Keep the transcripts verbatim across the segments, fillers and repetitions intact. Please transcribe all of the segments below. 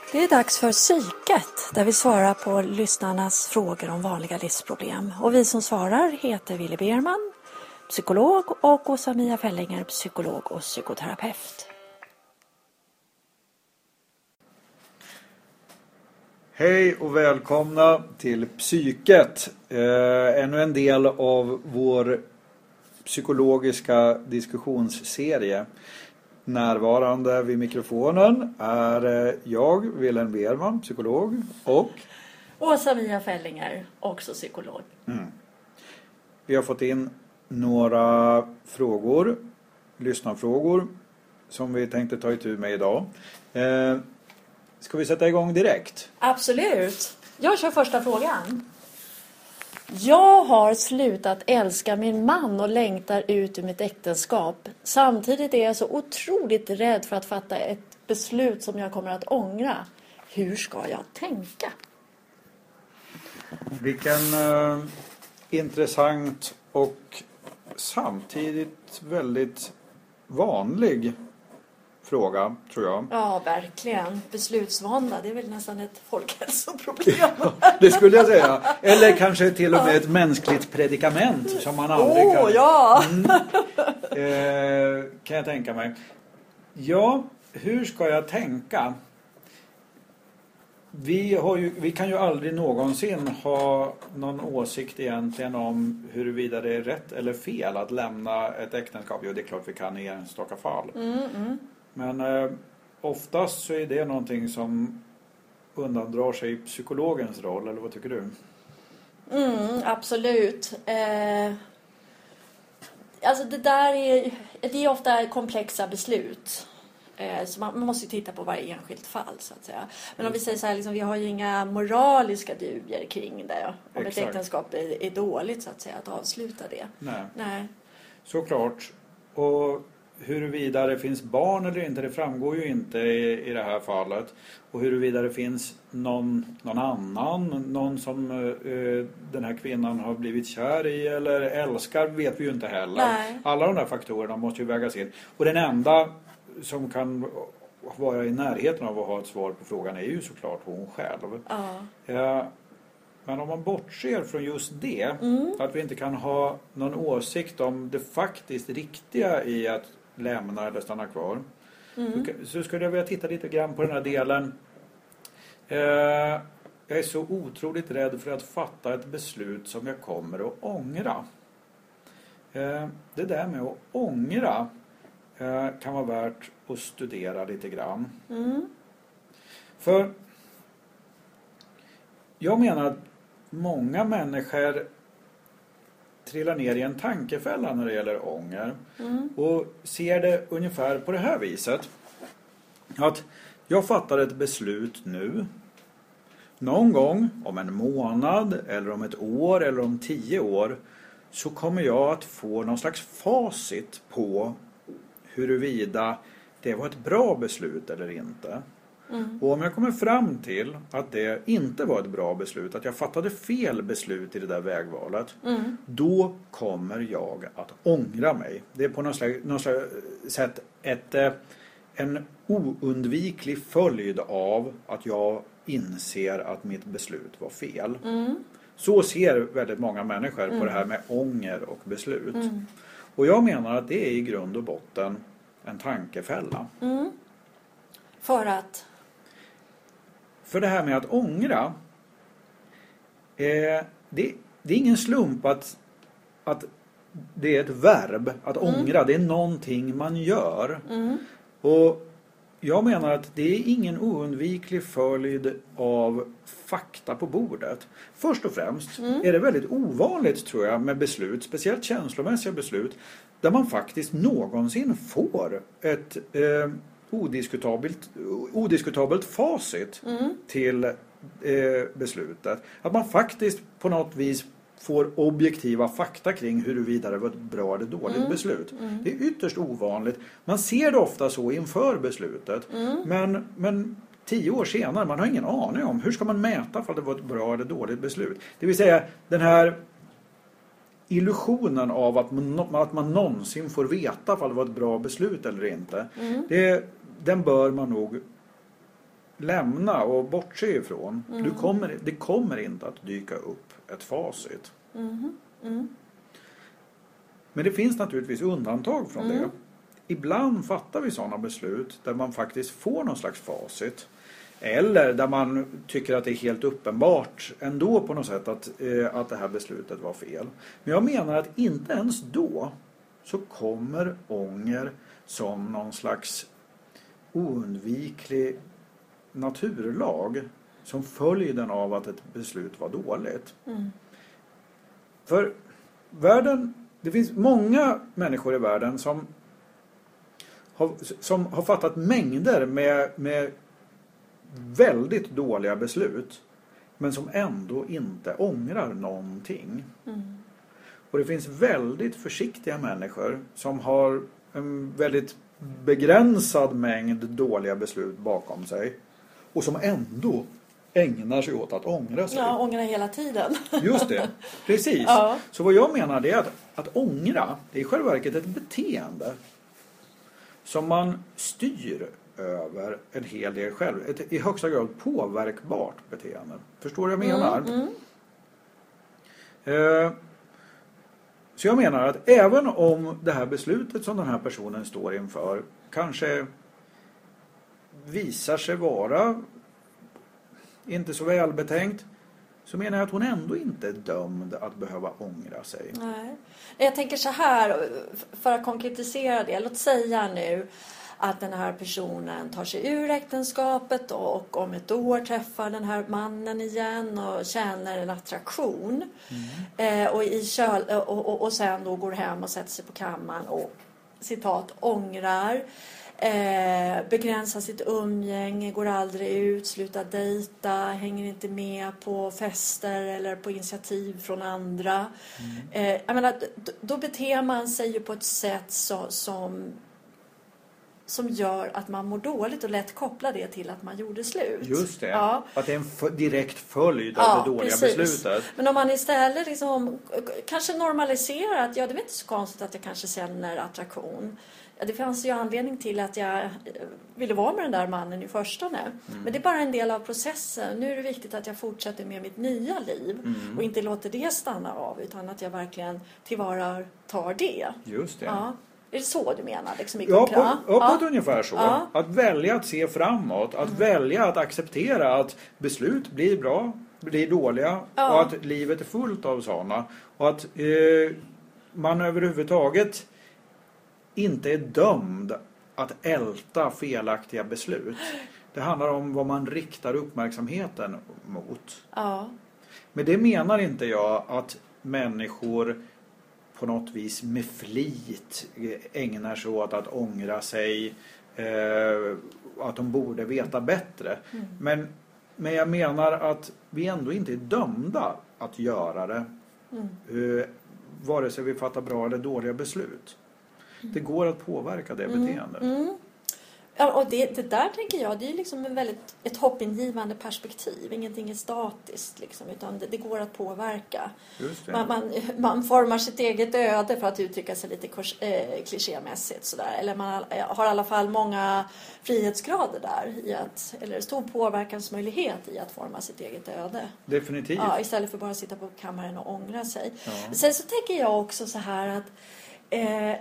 Det är dags för Psyket, där vi svarar på lyssnarnas frågor om vanliga livsproblem. Och vi som svarar heter Willy Berman, psykolog, och Åsa-Mia Fällinger, psykolog och psykoterapeut. Hej och välkomna till Psyket, eh, ännu en del av vår psykologiska diskussionsserie. Närvarande vid mikrofonen är jag, Wilhelm Berman, psykolog, och Åsa-Mia Fällinger, också psykolog. Mm. Vi har fått in några frågor, lyssnarfrågor, som vi tänkte ta itu med idag. Eh, ska vi sätta igång direkt? Absolut. Jag kör första frågan. Jag har slutat älska min man och längtar ut ur mitt äktenskap. Samtidigt är jag så otroligt rädd för att fatta ett beslut som jag kommer att ångra. Hur ska jag tänka? Vilken eh, intressant och samtidigt väldigt vanlig fråga, tror jag. Ja, verkligen. Beslutsvånda, det är väl nästan ett folkhälsoproblem. Det skulle jag säga. Eller kanske till och med ett mänskligt predikament som man aldrig Åh, kan... ja! Mm. Eh, kan jag tänka mig. Ja, hur ska jag tänka? Vi, har ju, vi kan ju aldrig någonsin ha någon åsikt egentligen om huruvida det är rätt eller fel att lämna ett äktenskap. Jo, det är klart vi kan i enstaka fall. Mm, mm. Men eh, oftast så är det någonting som undandrar sig psykologens roll, eller vad tycker du? Mm, absolut. Eh, alltså det där är, det är ofta komplexa beslut. Eh, så man, man måste ju titta på varje enskilt fall, så att säga. Men om vi säger så här, liksom, vi har ju inga moraliska dubier kring det. Om Exakt. ett äktenskap är, är dåligt, så att säga, att avsluta det. Nej. Nej. Såklart. Och huruvida det finns barn eller inte, det framgår ju inte i, i det här fallet. Och huruvida det finns någon, någon annan, någon som eh, den här kvinnan har blivit kär i eller älskar, vet vi ju inte heller. Nej. Alla de där faktorerna måste ju vägas in. Och den enda som kan vara i närheten av att ha ett svar på frågan är ju såklart hon själv. Ja. Eh, Men om man bortser från just det, mm. att vi inte kan ha någon åsikt om det faktiskt riktiga i att lämna eller stanna kvar, mm. så skulle jag vilja titta lite grann på den här delen. Eh, jag är så otroligt rädd för att fatta ett beslut som jag kommer att ångra. Eh, det där med att ångra eh, kan vara värt att studera lite grann. Mm. För jag menar att många människor trillar ner i en tankefälla när det gäller ånger. Mm. Och ser det ungefär på det här viset. Att jag fattar ett beslut nu. Någon gång om en månad eller om ett år eller om tio år så kommer jag att få någon slags facit på huruvida det var ett bra beslut eller inte. Mm. Och om jag kommer fram till att det inte var ett bra beslut, att jag fattade fel beslut i det där vägvalet, mm. då kommer jag att ångra mig. Det är på något slags, något slags sätt ett, en oundviklig följd av att jag inser att mitt beslut var fel. Mm. Så ser väldigt många människor mm. på det här med ånger och beslut. Mm. Och jag menar att det är i grund och botten en tankefälla. Mm. För att? För det här med att ångra, eh, det, det är ingen slump att, att det är ett verb, att mm. ångra. Det är någonting man gör. Mm. Och jag menar att det är ingen oundviklig följd av fakta på bordet. Först och främst mm. är det väldigt ovanligt, tror jag, med beslut, speciellt känslomässiga beslut, där man faktiskt någonsin får ett eh, odiskutabelt, odiskutabelt facit mm. till eh, beslutet. Att man faktiskt på något vis får objektiva fakta kring huruvida det var ett bra eller dåligt mm. beslut. Mm. Det är ytterst ovanligt. Man ser det ofta så inför beslutet. Mm. Men, men tio år senare, man har ingen aning om hur ska man mäta för att det var ett bra eller dåligt beslut. Det vill säga den här illusionen av att man, att man någonsin får veta om det var ett bra beslut eller inte. Mm. Det, den bör man nog lämna och bortse ifrån. Mm. Du kommer, det kommer inte att dyka upp ett facit. Mm. Mm. Men det finns naturligtvis undantag från Mm. det. Ibland fattar vi sådana beslut där man faktiskt får någon slags facit. Eller där man tycker att det är helt uppenbart ändå på något sätt att, eh, att det här beslutet var fel. Men jag menar att inte ens då så kommer ånger som någon slags oundviklig naturlag som följden av att ett beslut var dåligt. Mm. För världen, det finns många människor i världen som har, som har fattat mängder med, med väldigt dåliga beslut men som ändå inte ångrar någonting. Mm. Och det finns väldigt försiktiga människor som har en väldigt begränsad mängd dåliga beslut bakom sig och som ändå ägnar sig åt att ångra sig. Ja, ångra hela tiden. Just det, precis. Ja. Så vad jag menar är att, att ångra, det är i själva verket ett beteende som man styr över en hel del själv. Ett i högsta grad påverkbart beteende. Förstår du vad jag menar? Mm, mm. Eh, så jag menar att även om det här beslutet som den här personen står inför kanske visar sig vara inte så välbetänkt, så menar jag att hon ändå inte är dömd att behöva ångra sig. Nej. Jag tänker så här, för att konkretisera det. Låt säga nu att den här personen tar sig ur äktenskapet och om ett år träffar den här mannen igen och känner en attraktion. Mm. Eh, och, i köl, och, och, och sen då går hem och sätter sig på kammaren och citat ångrar. Eh, begränsar sitt umgänge, går aldrig ut, slutar dejta, hänger inte med på fester eller på initiativ från andra. Mm. Eh, jag menar, då, då beter man sig ju på ett sätt så, som som gör att man mår dåligt och lätt koppla det till att man gjorde slut. Just det, ja. Att det är en f- direkt följd av ja, det dåliga precis. beslutet. Men om man istället liksom, kanske normaliserar att ja, det är inte så konstigt att jag kanske känner attraktion. Ja, det fanns ju anledning till att jag ville vara med den där mannen i förstone. Mm. Men det är bara en del av processen. Nu är det viktigt att jag fortsätter med mitt nya liv. Mm. Och inte låter det stanna av. Utan att jag verkligen tillvaratar det. Just det. Ja. Är det så du menar? Liksom, ja, på, ja, på ja. ett ungefär så. Ja. Att välja att se framåt. Att mm. välja att acceptera att beslut blir bra, blir dåliga. Ja. Och att livet är fullt av sådana. Och att eh, man överhuvudtaget inte är dömd att älta felaktiga beslut. Det handlar om vad man riktar uppmärksamheten mot. Ja. Men det menar inte jag att människor på något vis med flit ägnar sig åt att ångra sig, eh, att de borde veta bättre. Mm. Men, men jag menar att vi ändå inte är dömda att göra det. Mm. Eh, vare sig vi fattar bra eller dåliga beslut. Mm. Det går att påverka det mm. beteendet. Mm. Ja, och det, det där tänker jag, det är liksom en väldigt, ett hoppingivande perspektiv. Ingenting är statiskt liksom, utan det, det går att påverka. Just det. Man, man, man formar sitt eget öde, för att uttrycka sig lite kurs, eh, klichémässigt sådär. Eller man har i alla fall många frihetsgrader där i att, eller stor påverkansmöjlighet i att forma sitt eget öde. Definitivt. Ja, istället för bara att sitta på kammaren och ångra sig. Ja. Sen så tänker jag också så här att eh,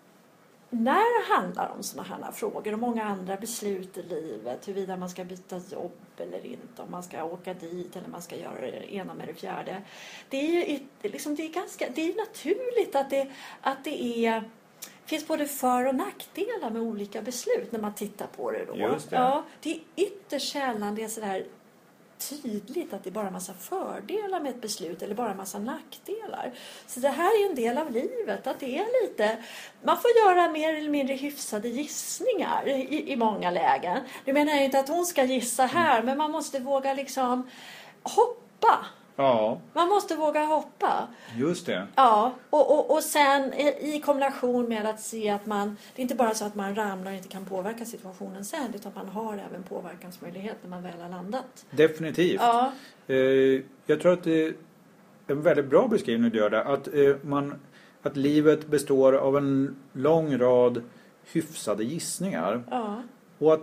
när det handlar om sådana här frågor och många andra beslut i livet, huruvida man ska byta jobb eller inte, om man ska åka dit eller man ska göra det ena med det fjärde. Det är ju liksom, det är ganska, det är naturligt att det, att det är, finns både för- och nackdelar med olika beslut när man tittar på det då. Just det. Ja, det är ytterst sällan det är sådär tydligt att det är bara en massa fördelar med ett beslut eller bara en massa nackdelar. Så det här är en del av livet, att det är lite, man får göra mer eller mindre hyfsade gissningar i, i många lägen. Nu menar jag inte att hon ska gissa här, men man måste våga liksom hoppa. Ja. Man måste våga hoppa. Just det. Ja, och, och, och sen i kombination med att se att man, det är inte bara så att man ramlar och inte kan påverka situationen sen, utan man har även påverkansmöjlighet när man väl har landat. Definitivt. Ja. Eh, jag tror att det är en väldigt bra beskrivning du gör det. Att, eh, man, att livet består av en lång rad hyfsade gissningar. Ja. Och att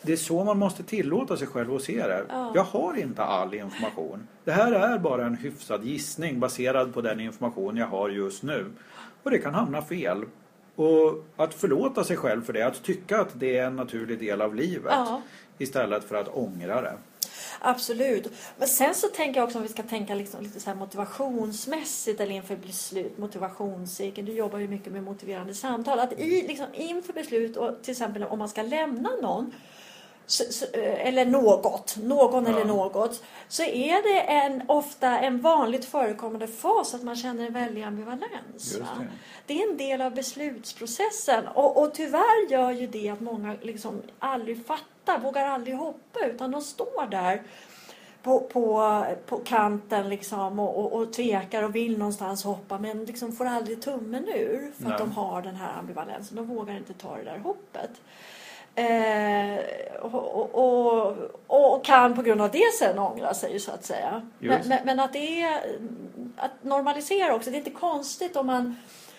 det är så man måste tillåta sig själv att se det. Ja. Jag har inte all information. Det här är bara en hyfsad gissning baserad på den information jag har just nu. Och det kan hamna fel. Och att förlåta sig själv för det, att tycka att det är en naturlig del av livet. Ja. Istället för att ångra det. Absolut. Men sen så tänker jag också om vi ska tänka liksom lite så här motivationsmässigt eller inför beslut, motivationscirkeln. Du jobbar ju mycket med motiverande samtal. Att i, liksom, inför beslut och till exempel om man ska lämna någon så, så, eller något, någon Ja. eller något, så är det en, ofta en vanligt förekommande fas att man känner en väldig ambivalens. Just Va? det. Det är en del av beslutsprocessen och, och tyvärr gör ju det att många liksom aldrig fattar, vågar aldrig hoppa utan de står där på, på, på kanten liksom och, och, och tvekar och vill någonstans hoppa men liksom får aldrig tummen ur för Nej. att de har den här ambivalensen. De vågar inte ta det där hoppet. Eh, och, och, och kan på grund av det sen ångra sig så att säga. Men, men, men att det är att normalisera också. Det är inte konstigt om man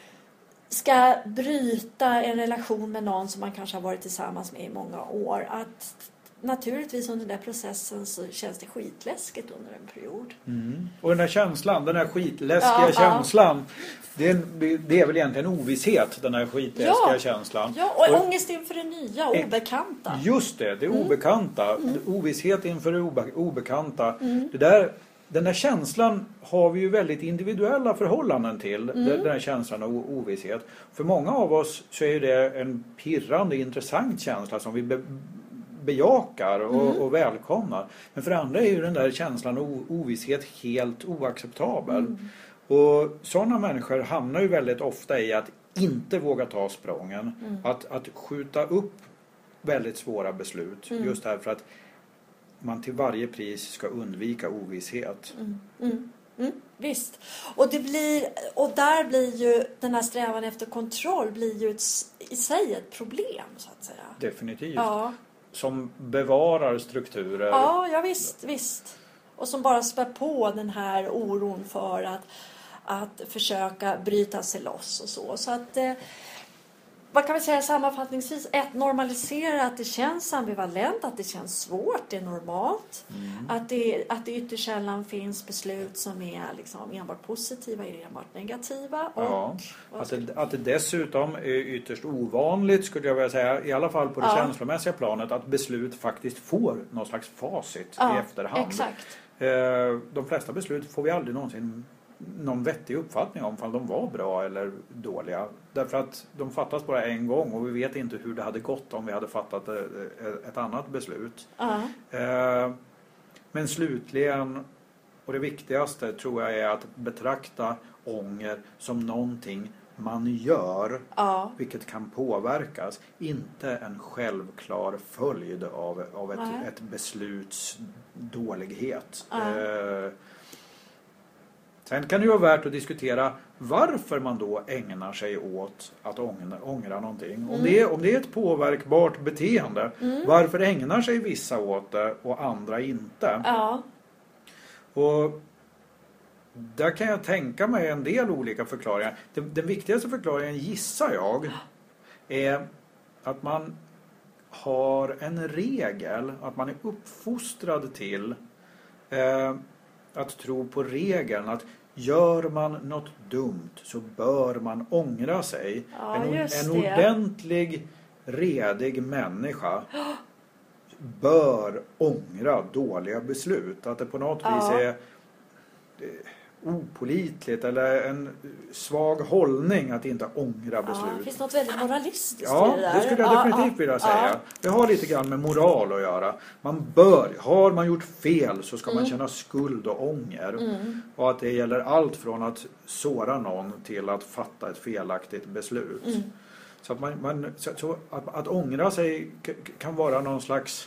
ska bryta en relation med någon som man kanske har varit tillsammans med i många år. Att naturligtvis under den där processen så känns det skitläskigt under en period. Mm. Och den här känslan, den här skitläskiga Ja, känslan. Ja. Det, är, det är väl egentligen ovisshet, den här skitläskiga Ja. känslan. Ja, och, och ångest inför det nya, obekanta. Just det, det är Mm. obekanta. Mm. Ovisshet inför det obe, obekanta. Mm. Det där, den där känslan har vi ju väldigt individuella förhållanden till. Mm. Den här känslan av ovisshet. För många av oss så är det en pirrande, intressant känsla som vi be, bejakar och, Mm. och välkomnar. Men för andra är ju den där känslan av ovisshet helt oacceptabel. Mm. Och sådana människor hamnar ju väldigt ofta i att inte våga ta sprången. Mm. Att, att skjuta upp väldigt svåra beslut. Mm. Just därför att man till varje pris ska undvika ovisshet. Mm. Mm. Mm. Visst. Och, det blir, och där blir ju den här strävan efter kontroll blir ju ett, i sig ett problem så att säga. Definitivt. Ja. Som bevarar strukturer. Ja, ja visst, visst. Och som bara spär på den här oron för att, att försöka bryta sig loss och så. Så att, eh, vad kan vi säga sammanfattningsvis? Ett, normalisera att det känns ambivalent, att det känns svårt, det är normalt. Mm. Att det, att det ytterst sällan finns beslut som är liksom enbart positiva eller enbart negativa. Och, Ja, att det, att det dessutom är ytterst ovanligt skulle jag vilja säga, i alla fall på det Ja. känslomässiga planet, att beslut faktiskt får någon slags facit ja, i efterhand. Exakt. Eh, De flesta beslut får vi aldrig någonsin någon vettig uppfattning om om de var bra eller dåliga. Därför att de fattas bara en gång och vi vet inte hur det hade gått om vi hade fattat ett annat beslut. Ja. Eh, Men slutligen, och det viktigaste tror jag är att betrakta ånger som någonting man gör, Ja. vilket kan påverkas. Inte en självklar följd av, av ett, Nej. ett besluts dålighet. Ja. Eh, Sen kan det ju vara värt att diskutera varför man då ägnar sig åt att ångra, ångra någonting. Mm. Om, det är, om det är ett påverkbart beteende, Mm. varför ägnar sig vissa åt det och andra inte? Ja. Och där kan jag tänka mig en del olika förklaringar. Den, den viktigaste förklaringen gissar jag är att man har en regel, att man är uppfostrad till eh, att tro på regeln att gör man något dumt så bör man ångra sig. Ja, en just en det. ordentlig, redig människa bör ångra dåliga beslut. Att det på något Ja. vis är eh, opålitligt eller en svag hållning att inte ångra Ja, beslut. det finns något väldigt moralistiskt Ja, i det där. det skulle jag Ja, definitivt ja, vilja ja. säga. Det har lite grann med moral att göra. Man bör, har man gjort fel så ska man Mm. känna skuld och ånger. Mm. Och att det gäller allt från att såra någon till att fatta ett felaktigt beslut. Mm. Så att man, man så, så att, att ångra sig k- kan vara någon slags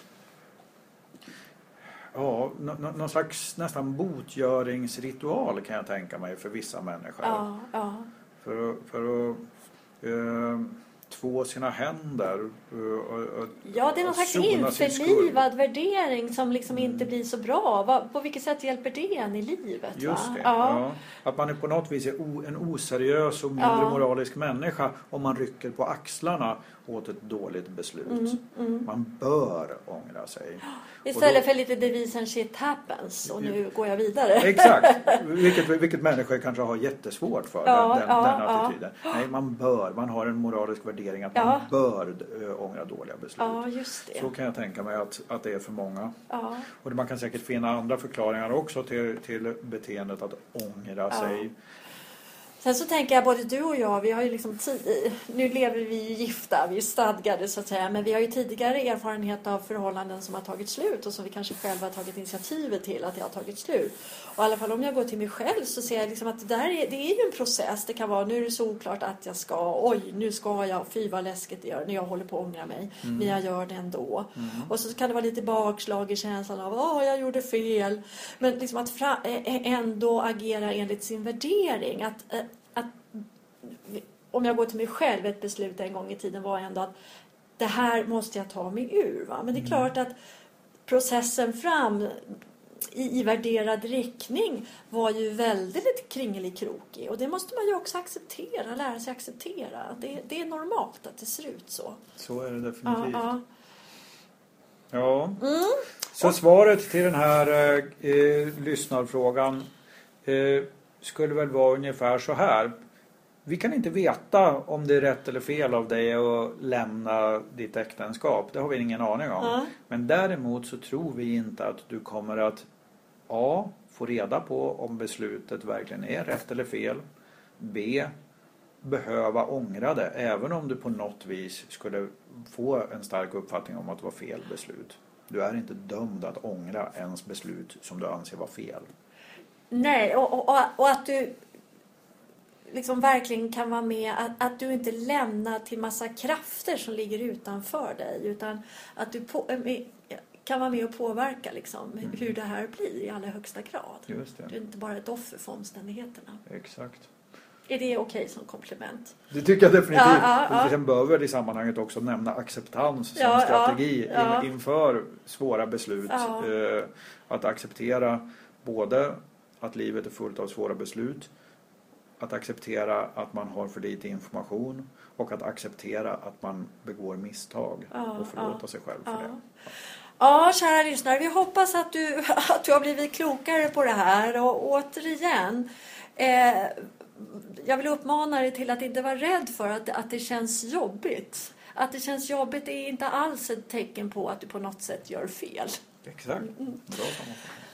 ja, nå- nå- någon slags nästan botgöringsritual kan jag tänka mig för vissa människor. Ja, ja. För, att- för att eh, två sina händer. Och, och, ja, det är någon slags införlivad värdering som liksom mm. inte blir så bra. Va, på vilket sätt hjälper det en i livet? Just va? det, ja. Ja. Att man är på något vis är o, en oseriös och mindre ja. moralisk människa om man rycker på axlarna åt ett dåligt beslut. Mm, mm. Man bör ångra sig. Istället då, för lite devisen shit happens och nu går jag vidare. Exakt, vilket, vilket människor kanske har jättesvårt för, ja, den, den, ja, den ja. attityden. Nej, man bör, man har en moralisk värdering att ja. man bör äh, ångra dåliga beslut. Ja, just det. Så kan jag tänka mig att, att det är för många. Ja. Och man kan säkert finna andra förklaringar också till, till beteendet att ångra ja. sig. Sen så tänker jag, både du och jag, vi har ju liksom tid, nu lever vi ju gifta, vi är stadgade så att säga, men vi har ju tidigare erfarenhet av förhållanden som har tagit slut och som vi kanske själva har tagit initiativet till att det har tagit slut. Och i alla fall om jag går till mig själv så ser jag liksom att det där är, det är ju en process. Det kan vara, nu är det så oklart att jag ska, oj, nu ska jag, fy vad läskigt det gör när jag håller på att ångra mig, mm. men jag gör det ändå. Mm. Och så kan det vara lite bakslag i känslan av, åh, jag gjorde fel. Men liksom att fra, ändå agera enligt sin värdering, att att om jag går till mig själv, ett beslut en gång i tiden var ändå att det här måste jag ta mig ur. Va? Men det är klart att processen fram i, i värderad riktning var ju väldigt kringelikrokig. Och det måste man ju också acceptera, lära sig acceptera. Det, det är normalt att det ser ut så. Så är det definitivt. Ja. ja. ja. Mm. Så svaret till den här eh, lyssnarfrågan eh, skulle väl vara ungefär så här. Vi kan inte veta om det är rätt eller fel av dig att lämna ditt äktenskap. Det har vi ingen aning om. Mm. Men däremot så tror vi inte att du kommer att A. få reda på om beslutet verkligen är rätt eller fel. B. behöva ångra det. Även om du på något vis skulle få en stark uppfattning om att det var fel beslut. Du är inte dömd att ångra ens beslut som du anser var fel. Nej, och, och, och att du liksom verkligen kan vara med, att, att du inte lämnar till massa krafter som ligger utanför dig, utan att du på, kan vara med och påverka liksom, mm. hur det här blir i allra högsta grad. Just det. Du är inte bara ett offer för omständigheterna. Exakt. Är det okej som komplement? Det tycker jag definitivt. Ja, ja, ja. Sen bör väl i sammanhanget också nämna acceptans som ja, strategi ja, ja. In, inför svåra beslut. Ja. Eh, att acceptera både att livet är fullt av svåra beslut, att acceptera att man har för lite information och att acceptera att man begår misstag ja, och förlåta ja, sig själv för ja. det. Ja, kära lyssnare, vi hoppas att du, att du har blivit klokare på det här. Och återigen, eh, jag vill uppmana dig till att inte vara rädd för att, att det känns jobbigt. Att det känns jobbigt är inte alls ett tecken på att du på något sätt gör fel. Exakt, bra sammanfattning.